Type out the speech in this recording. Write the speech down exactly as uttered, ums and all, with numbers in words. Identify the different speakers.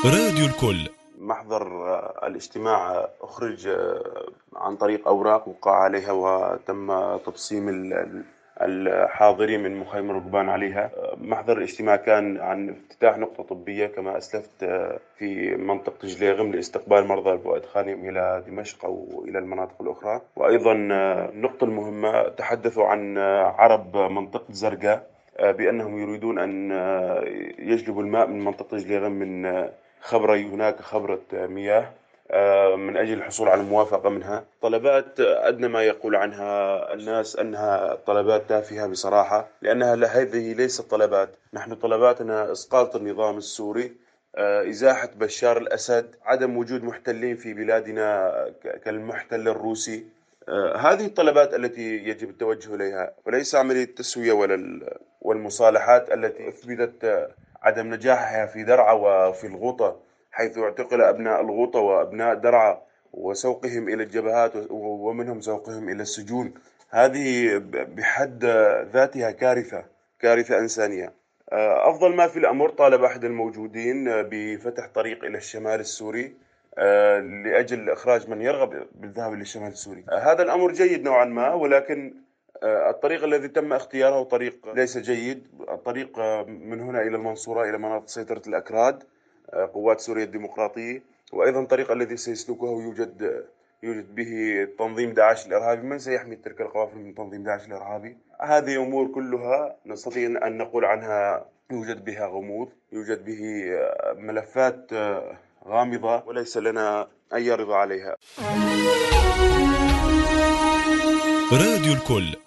Speaker 1: راديو الكل.
Speaker 2: محضر آه، الاجتماع أخرج آه، عن طريق أوراق وقع عليها وتم تبصيم ال- ال- الحاضرين من مخيم الركبان عليها. آه، محضر الاجتماع كان عن افتتاح نقطة طبية كما أسلفت آه، في منطقة جليغم لاستقبال مرضى وإدخالهم إلى دمشق أو إلى المناطق الأخرى. وأيضا آه، النقطة المهمة تحدثوا عن آه، عرب منطقة زرقاء آه، بأنهم يريدون أن آه، يجلبوا الماء من منطقة جليغم من آه، خبرة هناك خبرة مياه آه، من أجل الحصول على موافقة منها. طلبات آه، أدنى ما يقول عنها الناس أنها طلبات تافهة بصراحة، لأنها هذه ليست طلبات. نحن طلباتنا إسقاط النظام السوري، آه، إزاحة بشار الأسد، عدم وجود محتلين في بلادنا ك- كالمحتل الروسي. آه، هذه الطلبات التي يجب التوجه إليها، وليس عملية التسوية ولا ال- والمصالحات التي أثبتت آه، عدم نجاحها في درعا وفي الغوطة، حيث اعتقل أبناء الغوطة وأبناء درعا وسوقهم إلى الجبهات ومنهم سوقهم إلى السجون. هذه بحد ذاتها كارثة، كارثة إنسانية. أفضل ما في الأمر، طالب أحد الموجودين بفتح طريق إلى الشمال السوري آه، لأجل إخراج من يرغب بالذهاب إلى الشمال السوري. آه، هذا الأمر جيد نوعا ما، ولكن آه، الطريق الذي تم اختياره طريق ليس جيد. الطريق آه، من هنا إلى المنصورة إلى مناطق سيطرة الأكراد، آه، قوات سوريا الديمقراطية. وأيضا الطريق الذي سيسلكه يوجد يوجد به تنظيم داعش الإرهابي. من سيحمي تلك القوافل من تنظيم داعش الإرهابي؟ هذه أمور كلها نستطيع أن نقول عنها يوجد بها غموض، يوجد به آه، ملفات آه، غامضة، وليس لنا أي رضا عليها.
Speaker 1: راديو الكل.